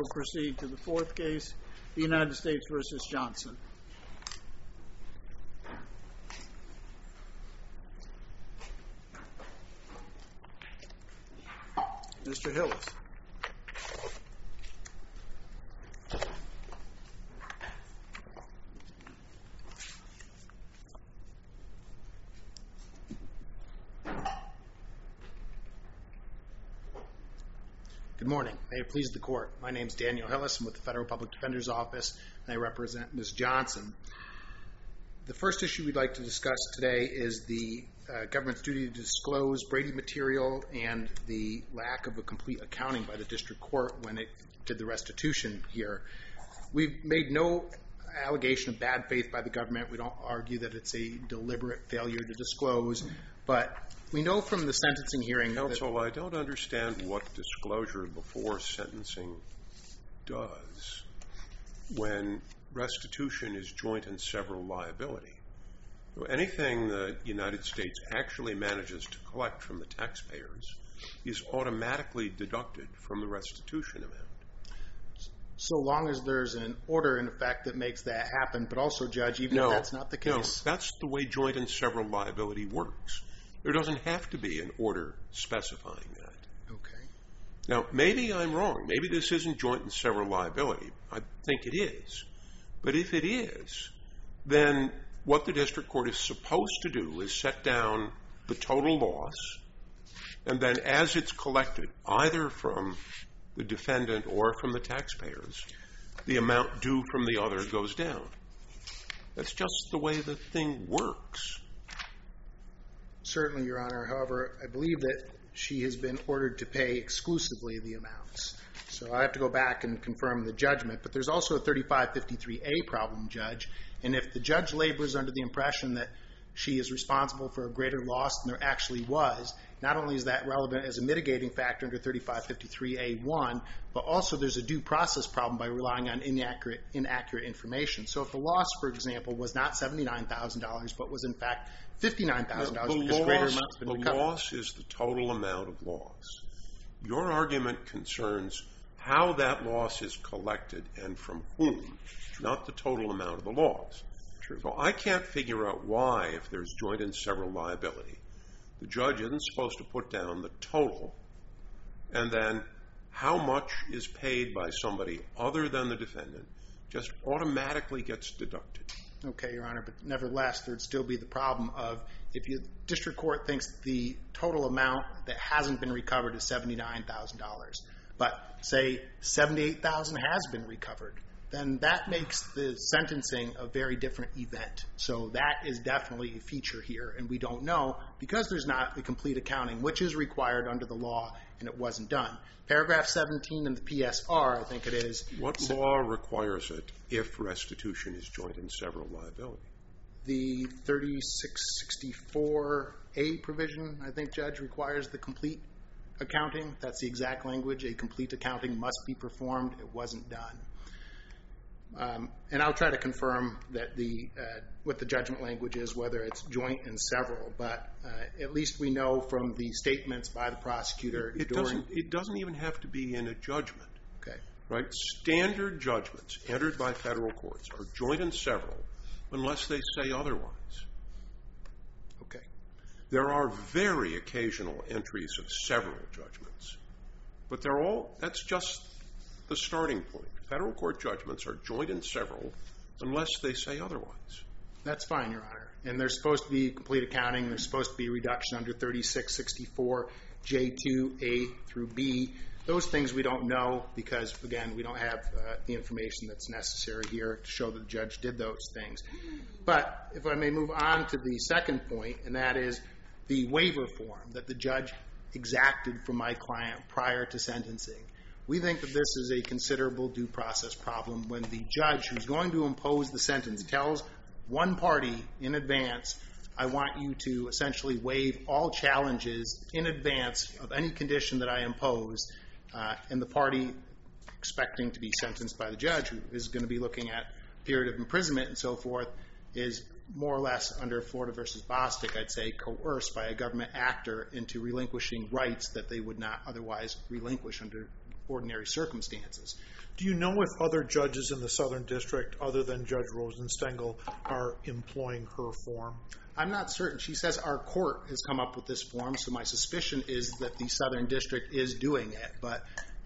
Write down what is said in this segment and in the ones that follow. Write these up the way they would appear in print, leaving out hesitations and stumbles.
will proceed to the fourth case, the United States v. Johnson. Mr. Hillis. Good morning. May it please the Court. My name is Daniel Hillis. I'm with the Federal Public Defender's Office, and I represent Ms. Johnson. The first issue we'd like to discuss today is the government's duty to disclose Brady material and the lack of a complete accounting by the district court when it did the restitution here. We've made no allegation of bad faith by the government. We don't argue that it's a deliberate failure to disclose, but we know from the sentencing hearing Counsel, I don't understand what disclosure before sentencing does when restitution is joint and several liability. Anything the United States actually manages to collect from the taxpayers is automatically deducted from the restitution amount. So long as there's an order in effect that makes that happen, but also, Judge, even if that's not the case. No, that's the way joint and several liability works. There doesn't have to be an order specifying that. Okay. Now, maybe I'm wrong. Maybe this isn't joint and several liability. I think it is. But if it is, then what the district court is supposed to do is set down the total loss, and then as it's collected, either from the defendant or from the taxpayers, the amount due from the other goes down. That's just the way the thing works. Certainly, Your Honor. However, I believe that she has been ordered to pay exclusively the amounts. So I have to go back and confirm the judgment. But there's also a 3553A problem, Judge. And if the judge labors under the impression that she is responsible for a greater loss than there actually was, not only is that relevant as a mitigating factor under 3553A1, but also there's a due process problem by relying on inaccurate information. So if the loss, for example, was not $79,000, but was in fact $59,000 because greater amounts have been recovered. The loss is the total amount of loss. Your argument concerns how that loss is collected and from whom, not the total amount of the loss. True. So I can't figure out why, if there's joint and several liability, the judge isn't supposed to put down the total, and then how much is paid by somebody other than the defendant just automatically gets deducted. Okay, Your Honor, but nevertheless, there'd still be the problem of if the district court thinks the total amount that hasn't been recovered is $79,000, but say $78,000 has been recovered, then that makes the sentencing a very different event. So that is definitely a feature here, and we don't know because there's not a complete accounting, which is required under the law, and it wasn't done. Paragraph 17 in the PSR, I think it is. What law requires it if restitution is joint and several liability? The 3664A provision, I think, Judge, requires the complete accounting. That's the exact language. A complete accounting must be performed. It wasn't done. And I'll try to confirm that what the judgment language is, whether it's joint and several. But at least we know from the statements by the prosecutor. It doesn't even have to be in a judgment. Okay. Right? Standard judgments entered by federal courts are joint and several unless they say otherwise. Okay. There are very occasional entries of several judgments, but that's just the starting point. Federal court judgments are joint and several unless they say otherwise. That's fine, Your Honor. And there's supposed to be complete accounting. There's supposed to be reduction under 3664J2A through B. Those things we don't know because, again, we don't have the information that's necessary here to show that the judge did those things. But if I may move on to the second point, and that is the waiver form that the judge exacted from my client prior to sentencing. We think that this is a considerable due process problem when the judge who's going to impose the sentence tells one party in advance, I want you to essentially waive all challenges in advance of any condition that I impose, and the party expecting to be sentenced by the judge, who is going to be looking at period of imprisonment and so forth, is more or less under Florida v. Bostic, I'd say, coerced by a government actor into relinquishing rights that they would not otherwise relinquish under ordinary circumstances. Do you know if other judges in the Southern District, other than Judge Rosenstengel, are employing her form? I'm not certain. She says our court has come up with this form, so my suspicion is that the Southern District is doing it. But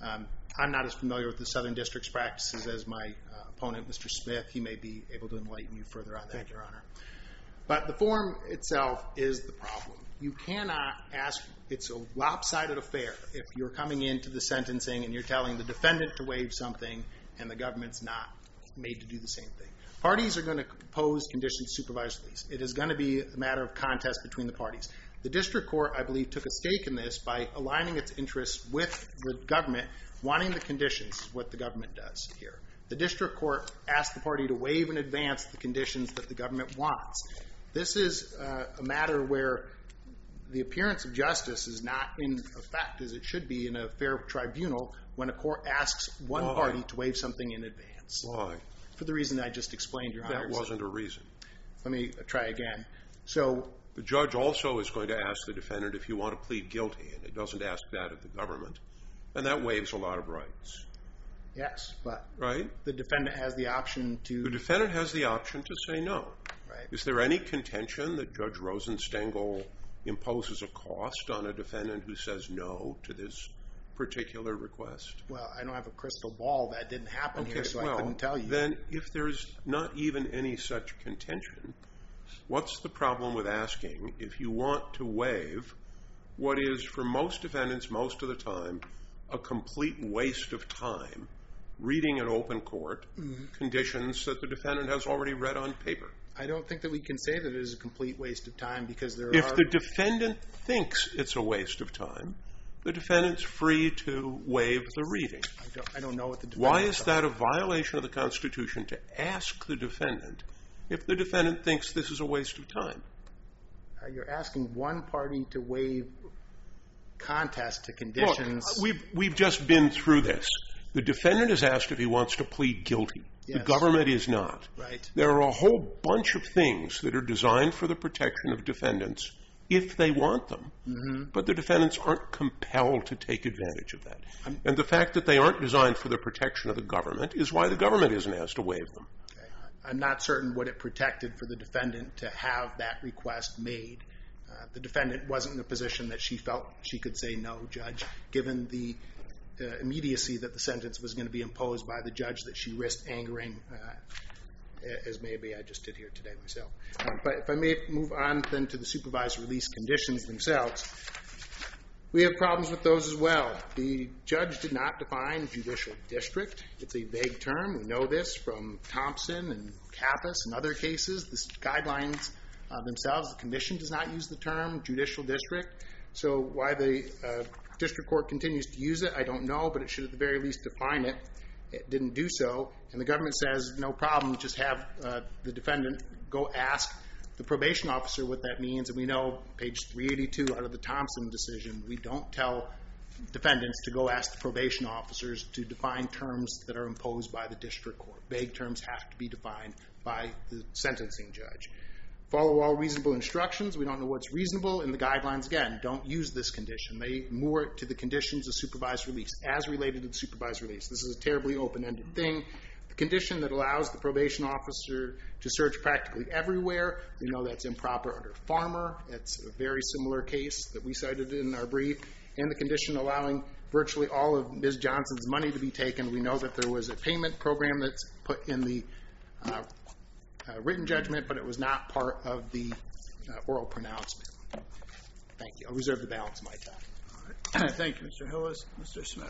I'm not as familiar with the Southern District's practices as my opponent, Mr. Smith. He may be able to enlighten you further on that, Your Honor. But the form itself is the problem. You cannot ask, it's a lopsided affair if you're coming into the sentencing and you're telling the defendant to waive something and the government's not made to do the same thing. Parties are going to pose conditions of supervised release. It is going to be a matter of contest between the parties. The district court, I believe, took a stake in this by aligning its interests with the government, wanting the conditions, is what the government does here. The district court asked the party to waive in advance the conditions that the government wants. This is a matter where the appearance of justice is not in effect as it should be in a fair tribunal when a court asks one party to waive something in advance. Why? For the reason I just explained, Your Honor. That wasn't a reason. Let me try again. So the judge also is going to ask the defendant if you want to plead guilty, and it doesn't ask that of the government. And that waives a lot of rights. Yes, but right? The defendant has the option to... The defendant has the option to say no. Right. Is there any contention that Judge Rosenstengel imposes a cost on a defendant who says no to this particular request? Well, I don't have a crystal ball. That didn't happen here, so I couldn't tell you. Then if there's not even any such contention, what's the problem with asking if you want to waive what is, for most defendants, most of the time, a complete waste of time reading in open court conditions that the defendant has already read on paper? I don't think that we can say that it is a complete waste of time because there If the defendant thinks it's a waste of time, the defendant's free to waive the reading. I don't know what the defendant... Why is that a violation of the Constitution to ask the defendant if the defendant thinks this is a waste of time? You're asking one party to waive contest to conditions... Look, we've just been through this. The defendant is asked if he wants to plead guilty. Yes. The government is not. Right. There are a whole bunch of things that are designed for the protection of defendants if they want them, but the defendants aren't compelled to take advantage of that. And the fact that they aren't designed for the protection of the government is why the government isn't asked to waive them. Okay. I'm not certain what it protected for the defendant to have that request made. The defendant wasn't in a position that she felt she could say no, Judge, given the immediacy that the sentence was going to be imposed by the judge that she risked angering, as maybe I just did here today myself. But if I may move on then to the supervised release conditions themselves, we have problems with those as well. The judge did not define judicial district. It's a vague term. We know this from Thompson and Kappas and other cases. The guidelines themselves, the commission does not use the term judicial district. So why the district court continues to use it, I don't know, but it should at the very least define it. It didn't do so, and the government says, no problem, just have the defendant go ask the probation officer what that means, and we know, page 382 out of the Thompson decision, we don't tell defendants to go ask the probation officers to define terms that are imposed by the district court. Vague terms have to be defined by the sentencing judge. Follow all reasonable instructions. We don't know what's reasonable, and the guidelines, again, don't use this condition. They moor it to the conditions of supervised release, as related to the supervised release. This is a terribly open-ended thing. The condition that allows the probation officer to search practically everywhere, we know that's improper under Farmer. It's a very similar case that we cited in our brief. And the condition allowing virtually all of Ms. Johnson's money to be taken, we know that there was a payment program that's put in the written judgment, but it was not part of the oral pronouncement. Thank you. I'll reserve the balance of my time. All right. Thank you, Mr. Hillis. Mr. Smith.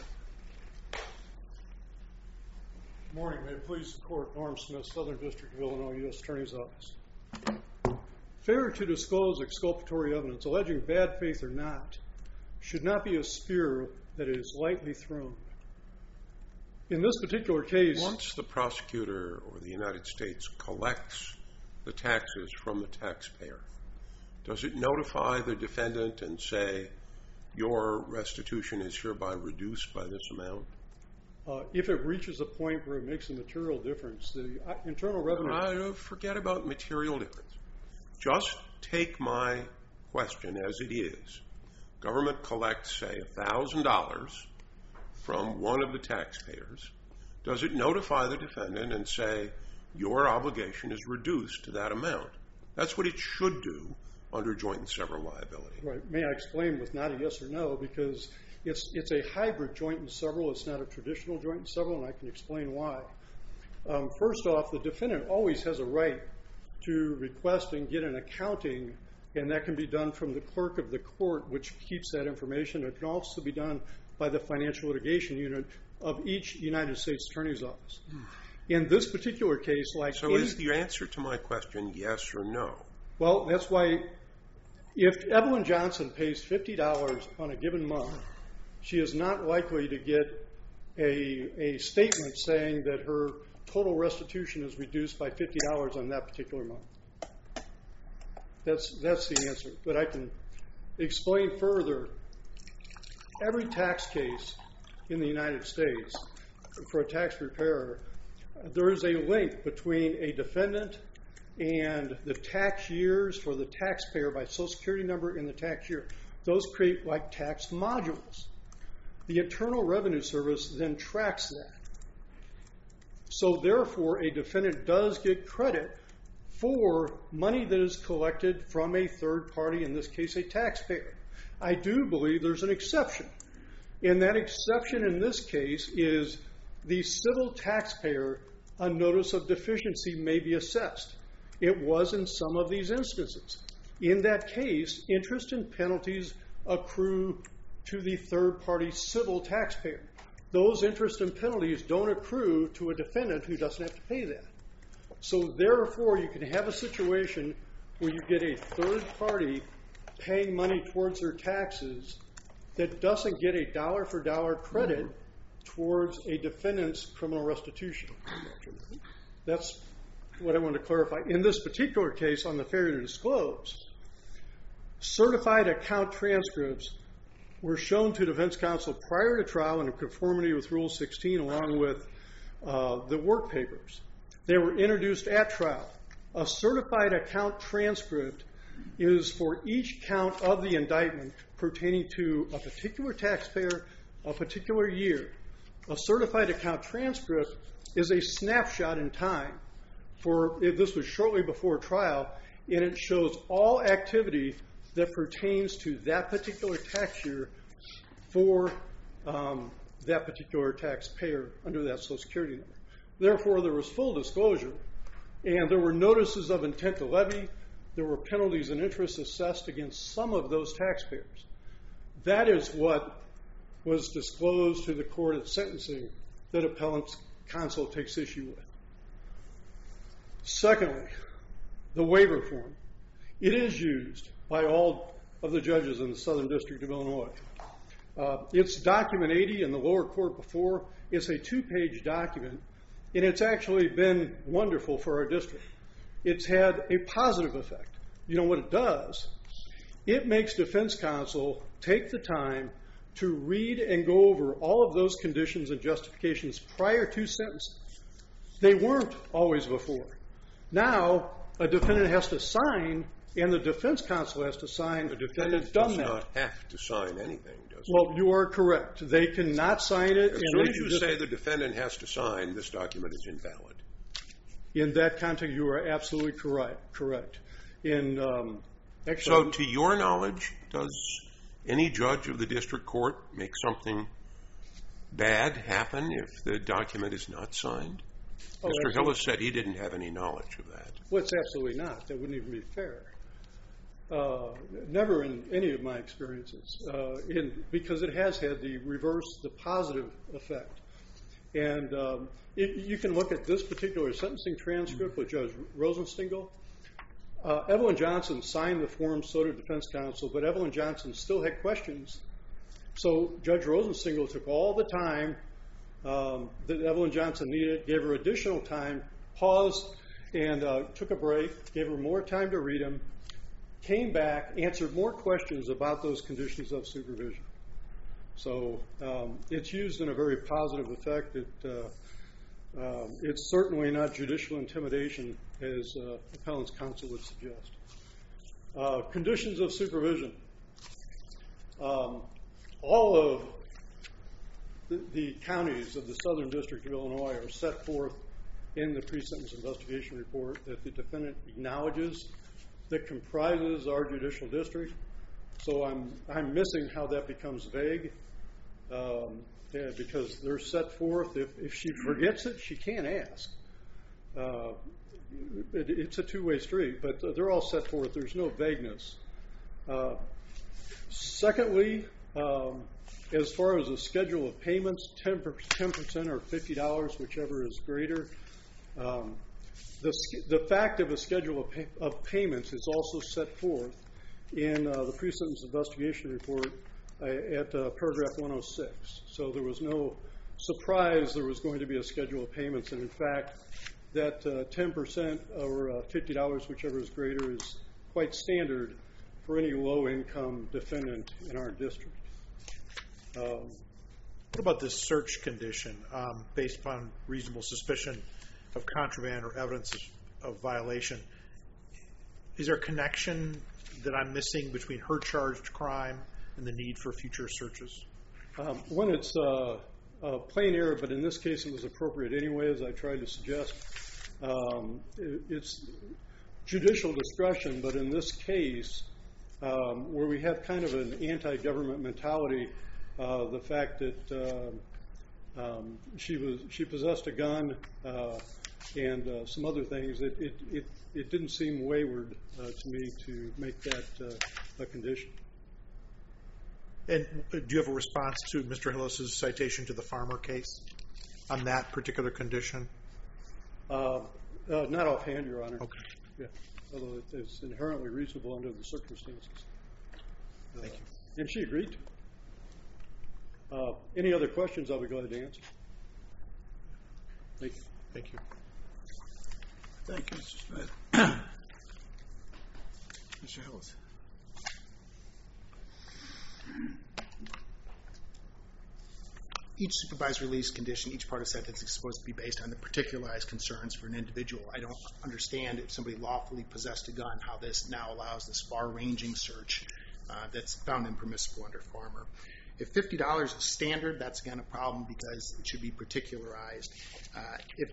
Good morning. May it please the Court. Norm Smith, Southern District of Illinois, U.S. Attorney's Office. Failure to disclose exculpatory evidence, alleging bad faith or not, should not be a spear that is lightly thrown. In this particular case... Once the prosecutor or the United States collects the taxes from the taxpayer, does it notify the defendant and say, your restitution is hereby reduced by this amount? If it reaches a point where it makes a material difference, the Internal Revenue... Forget about material difference. Just take my question as it is. Government collects, say, $1,000 from one of the taxpayers, does it notify the defendant and say, your obligation is reduced to that amount? That's what it should do under joint and several liability. Right. May I explain with not a yes or no? Because it's a hybrid joint and several. It's not a traditional joint and several, and I can explain why. First off, the defendant always has a right to request and get an accounting, and that can be done from the clerk of the court, which keeps that information. It can also be done by the financial litigation unit of each United States Attorney's Office. In this particular case, So is the answer to my question yes or no? Well, that's why if Evelyn Johnson pays $50 on a given month, she is not likely to get a statement saying that her total restitution is reduced by $50 on that particular month. That's the answer. But I can explain further. Every tax case in the United States for a tax preparer, there is a link between a defendant and the tax years for the taxpayer by Social Security number in the tax year. Those create like tax modules. The Internal Revenue Service then tracks that. So therefore, a defendant does get credit for money that is collected from a third party, in this case a taxpayer. I do believe there's an exception. And that exception in this case is the civil taxpayer, a notice of deficiency may be assessed. It was in some of these instances. In that case, interest and penalties accrue to the third party civil taxpayer. Those interest and penalties don't accrue to a defendant who doesn't have to pay that. So therefore, you can have a situation where you get a third party paying money towards their taxes that doesn't get a dollar for dollar credit towards a defendant's criminal restitution. That's what I want to clarify. In this particular case, on the failure to disclose, certified account transcripts were shown to defense counsel prior to trial in conformity with Rule 16 along with the work papers. They were introduced at trial. A certified account transcript is for each count of the indictment pertaining to a particular taxpayer, a particular year. A certified account transcript is a snapshot in time. This was shortly before trial, and it shows all activity that pertains to that particular tax year for that particular taxpayer under that Social Security number. Therefore, there was full disclosure, and there were notices of intent to levy. There were penalties and interest assessed against some of those taxpayers. That is what was disclosed to the court at sentencing that appellant's counsel takes issue with. Secondly, the waiver form. It is used by all of the judges in the Southern District of Illinois. It's document 80 in the lower court before. It's a 2-page document, and it's actually been wonderful for our district. It's had a positive effect. You know what it does? It makes defense counsel take the time to read and go over all of those conditions and justifications prior to sentencing. They weren't always before. Now, a defendant has to sign, and the defense counsel has to sign. The defendant does not have to sign anything, does he? Well, you are correct. They cannot sign it. As soon as you say the defendant has to sign, this document is invalid. In that context, you are absolutely correct. So to your knowledge, does any judge of the district court make something bad happen if the document is not signed? Mr. Hillis said he didn't have any knowledge of that. Well, it's absolutely not. That wouldn't even be fair. Never in any of my experiences, because it has had the positive effect. And you can look at this particular sentencing transcript with Judge Rosenstengel. Evelyn Johnson signed the form, so did defense counsel, but Evelyn Johnson still had questions. So Judge Rosenstengel took all the time that Evelyn Johnson needed, gave her additional time, paused, and took a break, gave her more time to read them, came back, answered more questions about those conditions of supervision. So it's used in a very positive effect. It's certainly not judicial intimidation, as appellant's counsel would suggest. Conditions of supervision. All of the counties of the Southern District of Illinois are set forth in the pre-sentence investigation report that the defendant acknowledges that comprises our judicial district. So I'm missing how that becomes vague, because they're set forth. If she forgets it, she can't ask. It's a two-way street, but they're all set forth. There's no vagueness. Secondly, as far as the schedule of payments, 10% or $50, whichever is greater, the fact of a schedule of payments is also set forth in the pre-sentence investigation report at paragraph 106. So there was no surprise there was going to be a schedule of payments, and in fact, that 10% or $50, whichever is greater, is quite standard for any low-income defendant in our district. What about this search condition based upon reasonable suspicion of contraband or evidence of violation? Is there a connection that I'm missing between her charged crime and the need for future searches? When it's plain error, but in this case it was appropriate anyway, as I tried to suggest. It's judicial discretion, but in this case, where we have kind of an anti-government mentality, the fact that she possessed a gun and some other things, it didn't seem wayward to me to make that a condition. And do you have a response to Mr. Hillis's citation to the Farmer case on that particular condition? Not offhand, Your Honor. Okay. Yeah. Although it's inherently reasonable under the circumstances. Thank you. And she agreed to. Any other questions, I'll be glad to answer. Thank you. Thank you. Thank you, Mr. Smith. Mr. Hillis. Each supervised release condition, each part of sentence is supposed to be based on the particularized concerns for an individual. I don't understand if somebody lawfully possessed a gun, how this now allows this far-ranging search that's found impermissible under Farmer. If $50 is standard, that's again a problem because it should be particularized. If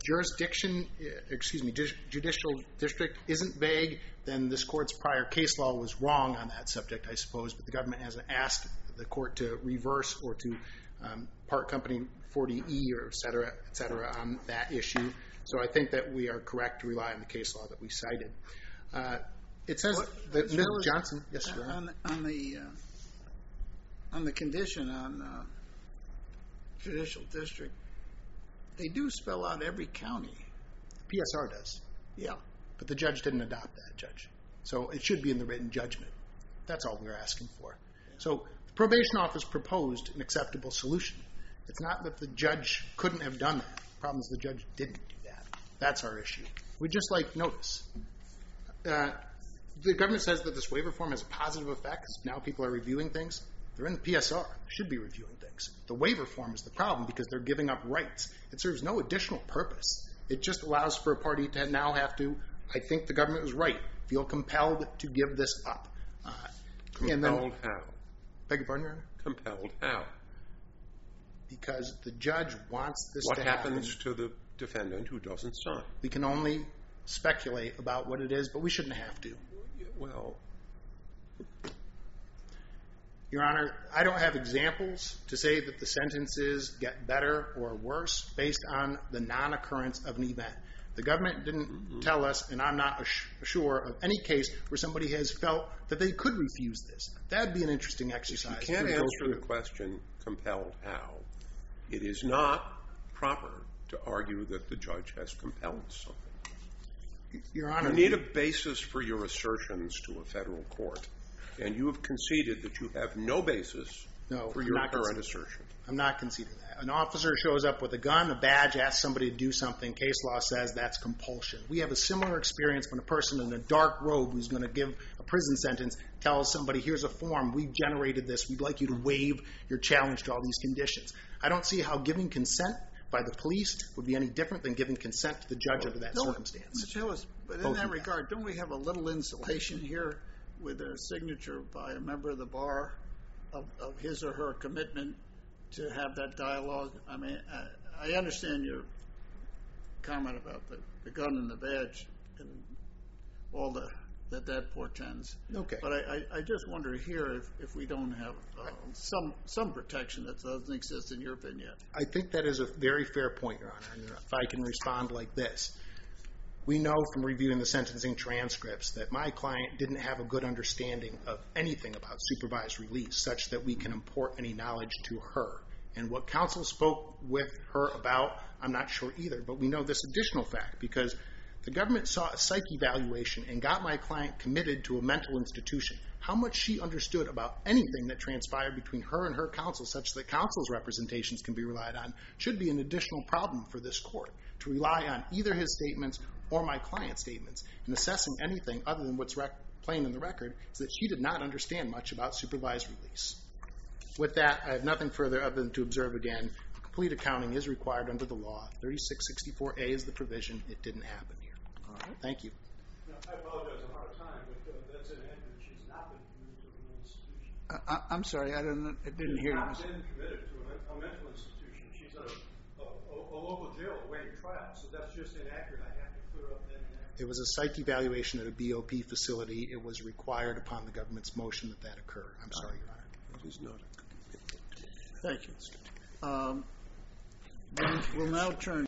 judicial district isn't vague, then this court's prior case law was wrong on that subject, I suppose, but the government hasn't asked the court to reverse or to part company 40E or et cetera on that issue. So I think that we are correct to rely on the case law that we cited. It says that Ms. Johnson, yes, sir. On the condition on judicial district, they do spell out every county. PSR does. Yeah. But the judge didn't adopt that, Judge. So it should be in the written judgment. That's all we're asking for. So the probation office proposed an acceptable solution. It's not that the judge couldn't have done that. The problem is the judge didn't do that. That's our issue. We'd just like notice. The government says that this waiver form has a positive effect because now people are reviewing things. They're in the PSR. They should be reviewing things. The waiver form is the problem because they're giving up rights. It serves no additional purpose. It just allows for a party to now have to, I think the government was right, feel compelled to give this up. Compelled how? Beg your pardon, Your Honor? Compelled how? Because the judge wants this What to happen. happens to the defendant who doesn't sign? We can only speculate about what it is, but we shouldn't have to. Well, Your Honor, I don't have examples to say that the sentences get better or worse based on the non-occurrence of an event. The government didn't tell us, and I'm not sure of any case where somebody has felt that they could refuse this. That would be an interesting exercise. you can't answer the question, compelled how. It is not proper to argue that the judge has compelled something. Your Honor, you need a basis for your assertions to a federal court, and you have conceded that you have no basis for your current assertion. I'm not conceding that. An officer shows up with a gun, a badge, asks somebody to do something. Case law says that's compulsion. We have a similar experience when a person in a dark robe who's going to give a prison sentence tells somebody, here's a form, we've generated this, we'd like you to waive your challenge to all these conditions. I don't see how giving consent by the police would be any different than giving consent to the judge under that circumstance. Mr. Hillis, but in that regard, don't we have a little insulation here with a signature by a member of the bar of his or her commitment to have that dialogue? I mean, I understand your comment about the gun and the badge and all that portends. Okay. But I just wonder here if we don't have some protection that doesn't exist in your opinion. I think that is a very fair point, Your Honor. And if I can respond like this. We know from reviewing the sentencing transcripts that my client didn't have a good understanding of anything about supervised release such that we can import any knowledge to her. And what counsel spoke with her about, I'm not sure either. But we know this additional fact because the government saw a psych evaluation and got my client committed to a mental institution. How much she understood about anything that transpired between her and her counsel such that counsel's representations can be relied on should be an additional problem for this court. To rely on either his statements or my client's statements in assessing anything other than what's plain in the record is that she did not understand much about supervised release. With that, I have nothing further other than to observe again, complete accounting is required under the law. 3664A is the provision. It didn't happen here. All right. Thank you. No, I apologize, I'm out of time, but that's inaccurate. She's not been committed to a mental institution. I'm sorry, I didn't hear you. She's not been committed to a mental institution. She's at a local jail awaiting trial, so that's just inaccurate. I have to clear up that inaccuracy. It was a psych evaluation at a BOP facility. It was required upon the government's motion that occur. I'm sorry, Your Honor. It is not. Thank you. We'll now turn